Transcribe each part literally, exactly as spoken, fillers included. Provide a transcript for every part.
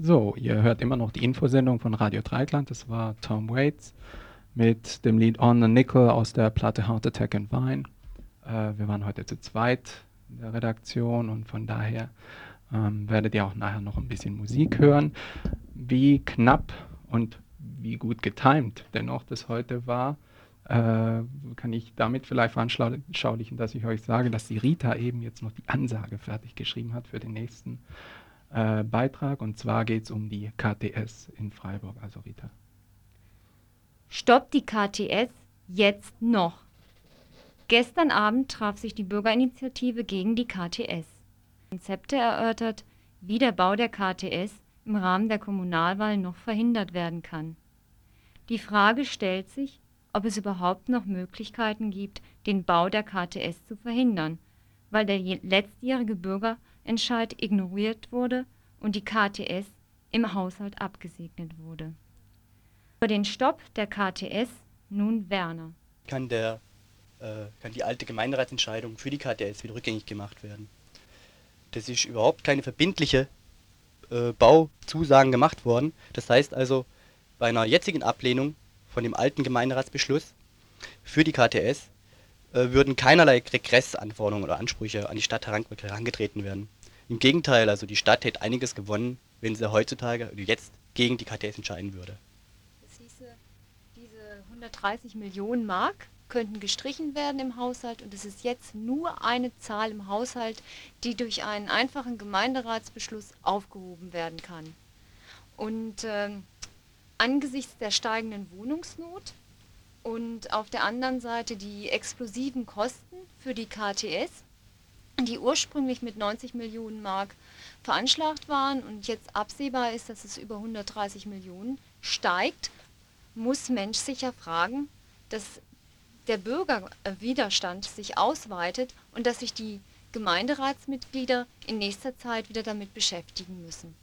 So, ihr hört immer noch die Infosendung von Radio Dreieckland. Das war Tom Waits mit dem Lied On the Nickel aus der Platte Heart Attack and Vine. Äh, wir waren heute zu zweit in der Redaktion und von daher ähm, werdet ihr auch nachher noch ein bisschen Musik hören. Wie knapp und wie gut getimt dennoch das heute war, äh, kann ich damit vielleicht veranschaulichen, dass ich euch sage, dass die Rita eben jetzt noch die Ansage fertig geschrieben hat für den nächsten äh, Beitrag. Und zwar geht es um die K T S in Freiburg. Also Rita. Stoppt die K T S jetzt noch. Gestern Abend traf sich die Bürgerinitiative gegen die K T S. Konzepte erörtert, wie der Bau der K T S im Rahmen der Kommunalwahl noch verhindert werden kann. Die Frage stellt sich, ob es überhaupt noch Möglichkeiten gibt, den Bau der K T S zu verhindern, weil der letztjährige Bürgerentscheid ignoriert wurde und die K T S im Haushalt abgesegnet wurde. Über den Stopp der K T S nun Werner. Kann, der, äh, kann die alte Gemeinderatsentscheidung für die K T S wieder rückgängig gemacht werden. Das ist überhaupt keine verbindliche äh, Bauzusagen gemacht worden. Das heißt also, bei einer jetzigen Ablehnung von dem alten Gemeinderatsbeschluss für die K T S äh, würden keinerlei Regressanforderungen oder Ansprüche an die Stadt herangetreten werden. Im Gegenteil, also die Stadt hätte einiges gewonnen, wenn sie heutzutage oder jetzt gegen die K T S entscheiden würde. Das hieße, diese hundertdreißig Millionen Mark könnten gestrichen werden im Haushalt und es ist jetzt nur eine Zahl im Haushalt, die durch einen einfachen Gemeinderatsbeschluss aufgehoben werden kann. Und ähm, angesichts der steigenden Wohnungsnot und auf der anderen Seite die explosiven Kosten für die K T S, die ursprünglich mit neunzig Millionen Mark veranschlagt waren und jetzt absehbar ist, dass es über hundertdreißig Millionen steigt, muss Mensch sich ja fragen, dass der Bürgerwiderstand sich ausweitet und dass sich die Gemeinderatsmitglieder in nächster Zeit wieder damit beschäftigen müssen.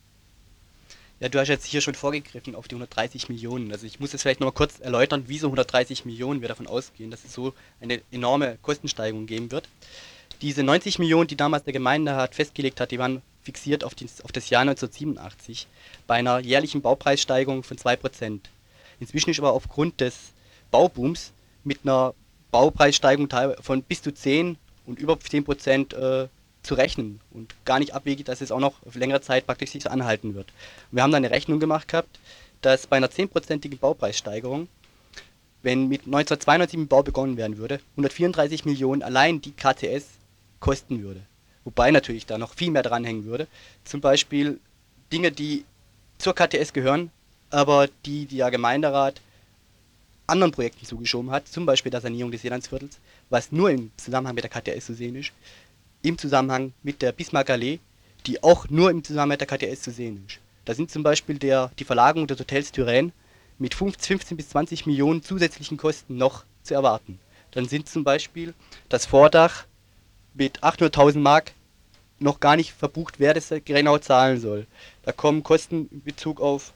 Ja, du hast jetzt hier schon vorgegriffen auf die hundertdreißig Millionen. Also ich muss jetzt vielleicht noch mal kurz erläutern, wieso hundertdreißig Millionen wir davon ausgehen, dass es so eine enorme Kostensteigerung geben wird. Diese neunzig Millionen, die damals der Gemeinderat festgelegt hat, die waren fixiert auf, die, auf das Jahr neunzehnhundertsiebenundachtzig bei einer jährlichen Baupreissteigerung von zwei Prozent. Inzwischen ist aber aufgrund des Baubooms mit einer Baupreissteigerung von bis zu zehn und über zehn Prozent äh, zu rechnen und gar nicht abwegig, dass es auch noch auf längere Zeit praktisch sich so anhalten wird. Und wir haben da eine Rechnung gemacht gehabt, dass bei einer zehnprozentigen Baupreissteigerung, wenn mit neunzehnhundertzweiundneunzig mit dem Bau begonnen werden würde, hundertvierunddreißig Millionen allein die K T S kosten würde. Wobei natürlich da noch viel mehr dranhängen würde. Zum Beispiel Dinge, die zur K T S gehören, aber die der Gemeinderat anderen Projekten zugeschoben hat, zum Beispiel der Sanierung des Seelandsviertels, was nur im Zusammenhang mit der K T S zu sehen ist, im Zusammenhang mit der Bismarckallee, die auch nur im Zusammenhang mit der K T S zu sehen ist. Da sind zum Beispiel der, die Verlagerung des Hotels Turenne mit fünfzehn bis zwanzig Millionen zusätzlichen Kosten noch zu erwarten. Dann sind zum Beispiel das Vordach mit achthunderttausend Mark noch gar nicht verbucht, wer das genau zahlen soll. Da kommen Kosten in Bezug auf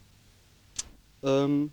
ähm,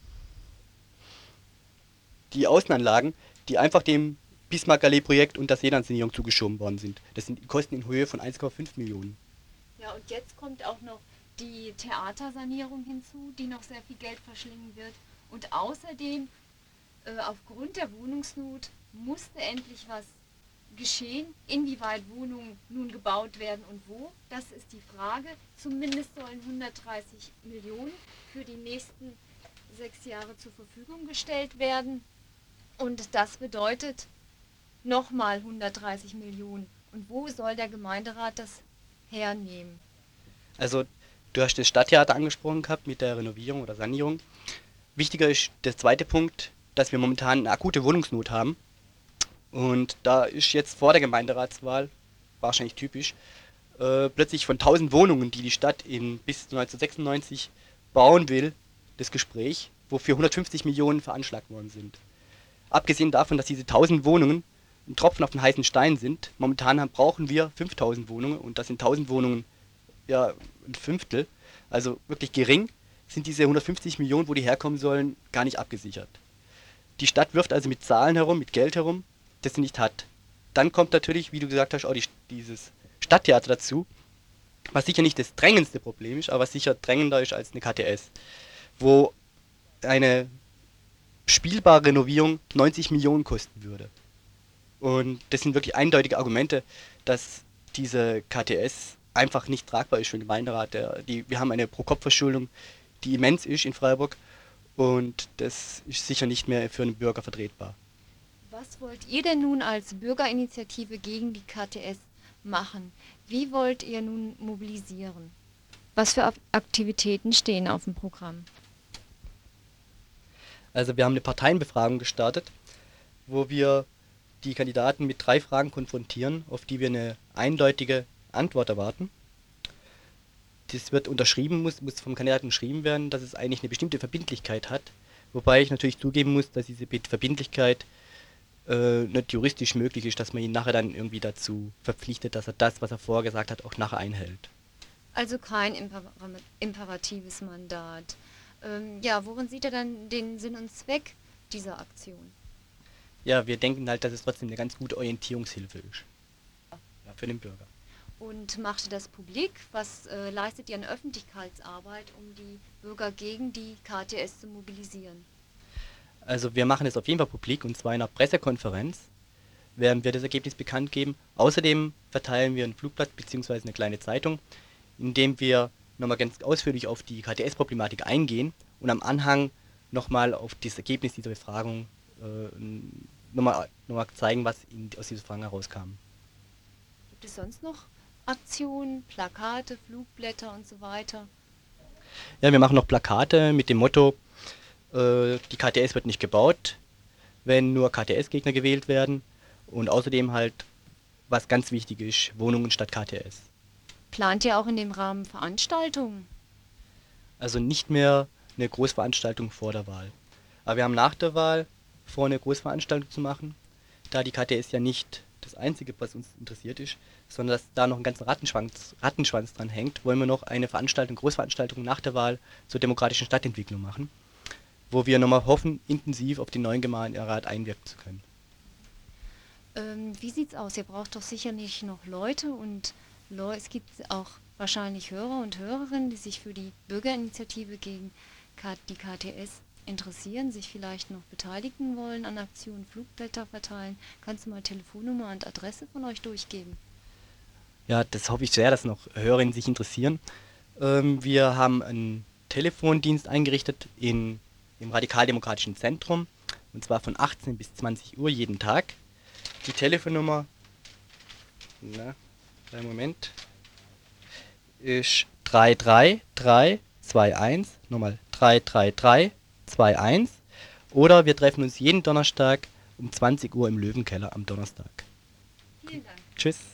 die Außenanlagen, die einfach dem Bismarckallee-Projekt und der Seelandsanierung zugeschoben worden sind. Das sind Kosten in Höhe von eins Komma fünf Millionen. Ja, und jetzt kommt auch noch die Theatersanierung hinzu, die noch sehr viel Geld verschlingen wird. Und außerdem, äh, aufgrund der Wohnungsnot, musste endlich was geschehen. Inwieweit Wohnungen nun gebaut werden und wo, das ist die Frage. Zumindest sollen hundertdreißig Millionen für die nächsten sechs Jahre zur Verfügung gestellt werden. Und das bedeutet nochmal hundertdreißig Millionen. Und wo soll der Gemeinderat das hernehmen? Also, du hast das Stadttheater angesprochen gehabt mit der Renovierung oder Sanierung. Wichtiger ist der zweite Punkt, dass wir momentan eine akute Wohnungsnot haben. Und da ist jetzt vor der Gemeinderatswahl, wahrscheinlich typisch, äh, plötzlich von tausend Wohnungen, die die Stadt in bis neunzehnhundertsechsundneunzig bauen will, das Gespräch, wofür hundertfünfzig Millionen veranschlagt worden sind. Abgesehen davon, dass diese tausend Wohnungen ein Tropfen auf den heißen Stein sind, momentan haben, brauchen wir fünftausend Wohnungen und das sind tausend Wohnungen, ja, ein Fünftel, also wirklich gering, sind diese hundertfünfzig Millionen, wo die herkommen sollen, gar nicht abgesichert. Die Stadt wirft also mit Zahlen herum, mit Geld herum, das sie nicht hat. Dann kommt natürlich, wie du gesagt hast, auch die, dieses Stadttheater dazu, was sicher nicht das drängendste Problem ist, aber was sicher drängender ist als eine K T S, wo eine spielbare Renovierung neunzig Millionen kosten würde. Und das sind wirklich eindeutige Argumente, dass diese K T S einfach nicht tragbar ist für den Gemeinderat. Der, die, wir haben eine Pro-Kopf-Verschuldung, die immens ist in Freiburg, und das ist sicher nicht mehr für einen Bürger vertretbar. Was wollt ihr denn nun als Bürgerinitiative gegen die K T S machen? Wie wollt ihr nun mobilisieren? Was für Aktivitäten stehen auf dem Programm? Also wir haben eine Parteienbefragung gestartet, wo wir die Kandidaten mit drei Fragen konfrontieren, auf die wir eine eindeutige Antwort erwarten. Das wird unterschrieben, muss, muss vom Kandidaten geschrieben werden, dass es eigentlich eine bestimmte Verbindlichkeit hat, wobei ich natürlich zugeben muss, dass diese Verbindlichkeit äh, nicht juristisch möglich ist, dass man ihn nachher dann irgendwie dazu verpflichtet, dass er das, was er vorher gesagt hat, auch nachher einhält. Also kein imper imperatives Mandat. Ähm, ja, worin sieht er dann den Sinn und Zweck dieser Aktion? Ja, wir denken halt, dass es trotzdem eine ganz gute Orientierungshilfe ist. Ja, für den Bürger. Und macht ihr das publik? Was äh, leistet ihr an Öffentlichkeitsarbeit, um die Bürger gegen die K T S zu mobilisieren? Also wir machen es auf jeden Fall publik, und zwar in einer Pressekonferenz werden wir das Ergebnis bekannt geben. Außerdem verteilen wir ein Flugblatt bzw. eine kleine Zeitung, in dem wir nochmal ganz ausführlich auf die K T S-Problematik eingehen und am Anhang nochmal auf das Ergebnis dieser Befragung äh, nochmal noch mal zeigen, was in, aus dieser Frage herauskam. Gibt es sonst noch Aktionen, Plakate, Flugblätter und so weiter? Ja, wir machen noch Plakate mit dem Motto, äh, die K T S wird nicht gebaut, wenn nur K T S-Gegner gewählt werden, und außerdem halt, was ganz wichtig ist, Wohnungen statt K T S. Plant ihr auch in dem Rahmen Veranstaltungen? Also nicht mehr eine Großveranstaltung vor der Wahl. Aber wir haben nach der Wahl vor, eine Großveranstaltung zu machen, da die K T S ja nicht das Einzige, was uns interessiert ist, sondern dass da noch ein ganzer Rattenschwanz, Rattenschwanz dran hängt, wollen wir noch eine Veranstaltung, Großveranstaltung nach der Wahl zur demokratischen Stadtentwicklung machen, wo wir nochmal hoffen, intensiv auf den neuen Gemeinderat einwirken zu können. Ähm, wie sieht's aus? Ihr braucht doch sicherlich noch Leute, und Leu es gibt auch wahrscheinlich Hörer und Hörerinnen, die sich für die Bürgerinitiative gegen K die K T S interessieren, sich vielleicht noch beteiligen wollen an Aktionen, Flugblätter verteilen. Kannst du mal Telefonnummer und Adresse von euch durchgeben? Ja, das hoffe ich sehr, dass noch Hörerinnen sich interessieren. Ähm, wir haben einen Telefondienst eingerichtet in, im Radikaldemokratischen Zentrum, und zwar von achtzehn bis zwanzig Uhr jeden Tag. Die Telefonnummer, na, einen Moment, ist drei drei drei zwei eins, nochmal drei drei drei zwei eins, oder wir treffen uns jeden Donnerstag um zwanzig Uhr im Löwenkeller am Donnerstag. Vielen Dank. Tschüss.